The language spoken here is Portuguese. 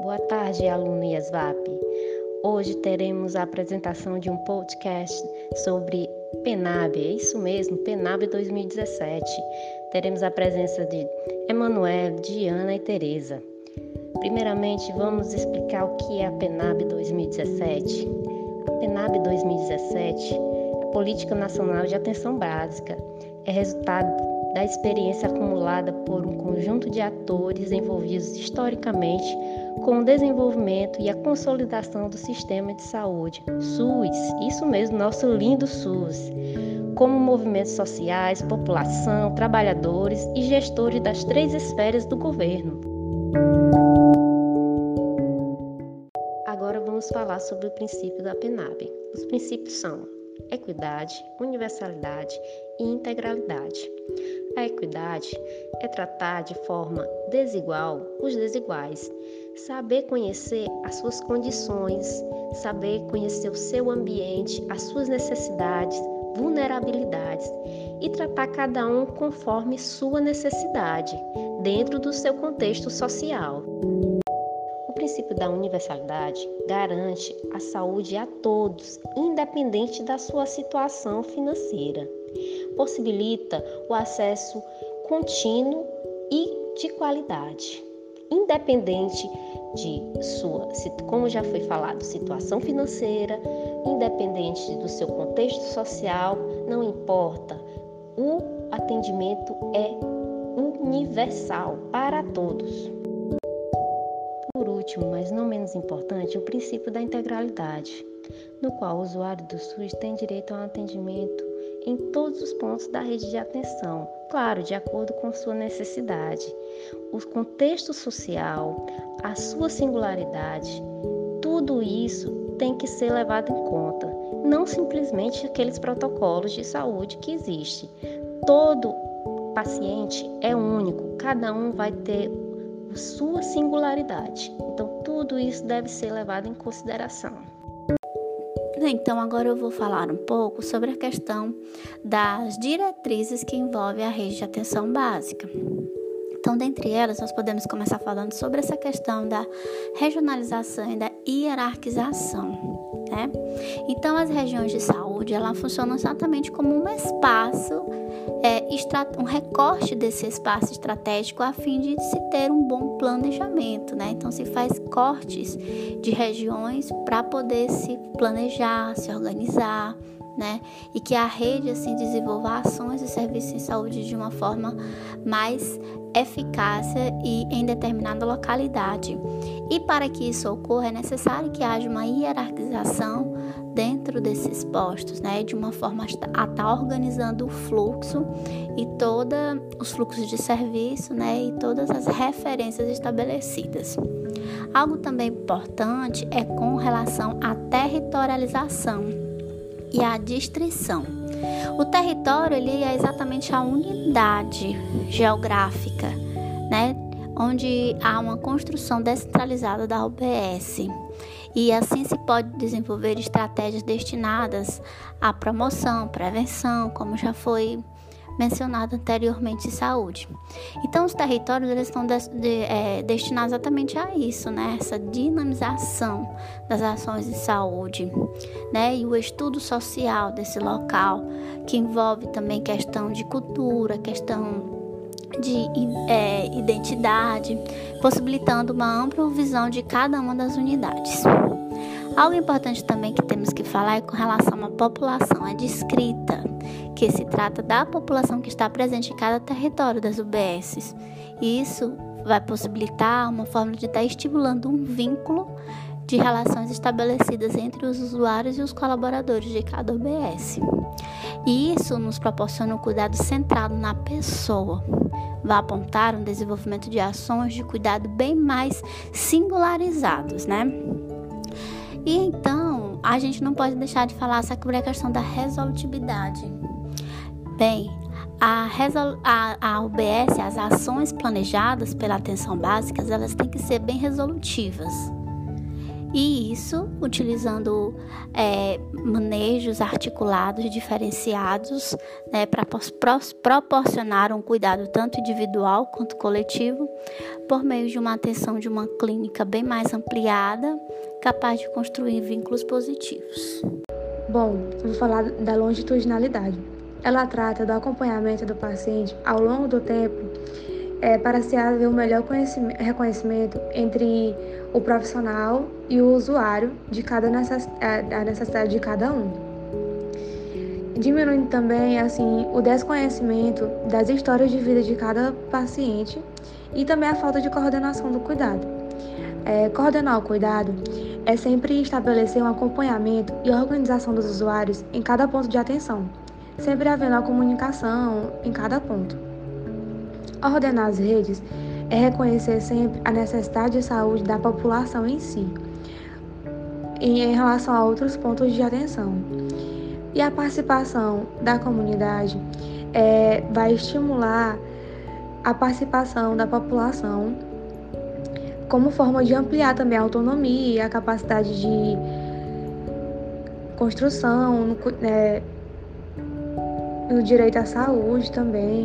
Boa tarde, aluno IESVAP. Hoje teremos a apresentação de um podcast sobre PENAB, é isso mesmo, PENAB 2017. Teremos a presença de Emanuel, Diana e Tereza. Primeiramente, vamos explicar o que é a PENAB 2017. A PENAB 2017 é a Política Nacional de Atenção Básica, é resultado da experiência acumulada por um conjunto de atores envolvidos historicamente com o desenvolvimento e a consolidação do sistema de saúde, SUS, isso mesmo, nosso lindo SUS, como movimentos sociais, população, trabalhadores e gestores das 3 esferas do governo. Agora vamos falar sobre o princípio da PENAB. Os princípios são equidade, universalidade e integralidade. A equidade é tratar de forma desigual os desiguais, saber conhecer as suas condições, saber conhecer o seu ambiente, as suas necessidades, vulnerabilidades e tratar cada um conforme sua necessidade, dentro do seu contexto social. O princípio da universalidade garante a saúde a todos, independente da sua situação financeira. Possibilita o acesso contínuo e de qualidade, independente de sua, como já foi falado, situação financeira, independente do seu contexto social, não importa. O atendimento é universal para todos. Por último, mas não menos importante, o princípio da integralidade, no qual o usuário do SUS tem direito a um atendimento em todos os pontos da rede de atenção, claro, de acordo com sua necessidade, o contexto social, a sua singularidade, tudo isso tem que ser levado em conta, não simplesmente aqueles protocolos de saúde que existem. Todo paciente é único, cada um vai ter sua singularidade, então tudo isso deve ser levado em consideração. Então, agora eu vou falar um pouco sobre a questão das diretrizes que envolvem a rede de atenção básica. Então, dentre elas, nós podemos começar falando sobre essa questão da regionalização e da hierarquização, né? Então, as regiões de saúde, elas funcionam exatamente como um espaço, um recorte desse espaço estratégico a fim de se ter um bom planejamento, né? Então, se faz cortes de regiões para poder se planejar, se organizar, né? E que a rede, assim, desenvolva ações e serviços em saúde de uma forma mais eficaz e em determinada localidade. E para que isso ocorra, é necessário que haja uma hierarquização dentro desses postos, né? De uma forma a estar organizando o fluxo e todos os fluxos de serviço, né? E todas as referências estabelecidas. Algo também importante é com relação à territorialização e à distrição. O território, ele é exatamente a unidade geográfica, né? Onde há uma construção descentralizada da UBS. E assim se pode desenvolver estratégias destinadas à promoção, prevenção, como já foi mencionado anteriormente em saúde. Então, os territórios eles estão destinados exatamente a isso, né? Essa dinamização das ações de saúde, né? E o estudo social desse local, que envolve também questão de cultura, questão de identidade, possibilitando uma ampla visão de cada uma das unidades. Algo importante também que temos que falar é com relação à população, a descrita, que se trata da população que está presente em cada território das UBSs. E isso vai possibilitar uma forma de estar estimulando um vínculo de relações estabelecidas entre os usuários e os colaboradores de cada UBS. E isso nos proporciona um cuidado centrado na pessoa. Vai apontar um desenvolvimento de ações de cuidado bem mais singularizados, né? E então, a gente não pode deixar de falar sobre a questão da resolutividade. Bem, a UBS, as ações planejadas pela atenção básica, elas têm que ser bem resolutivas. E isso utilizando manejos articulados, diferenciados, né, para proporcionar um cuidado tanto individual quanto coletivo, por meio de uma atenção de uma clínica bem mais ampliada, capaz de construir vínculos positivos. Bom, eu vou falar da longitudinalidade. Ela trata do acompanhamento do paciente ao longo do tempo para se haver um melhor reconhecimento entre o profissional e o usuário de cada a necessidade de cada um. Diminuindo também assim o desconhecimento das histórias de vida de cada paciente e também a falta de coordenação do cuidado. Coordenar o cuidado é sempre estabelecer um acompanhamento e organização dos usuários em cada ponto de atenção, sempre havendo a comunicação em cada ponto. Ordenar as redes é reconhecer sempre a necessidade de saúde da população em si, em relação a outros pontos de atenção. E a participação da comunidade vai estimular a participação da população como forma de ampliar também a autonomia e a capacidade de construção no direito à saúde também.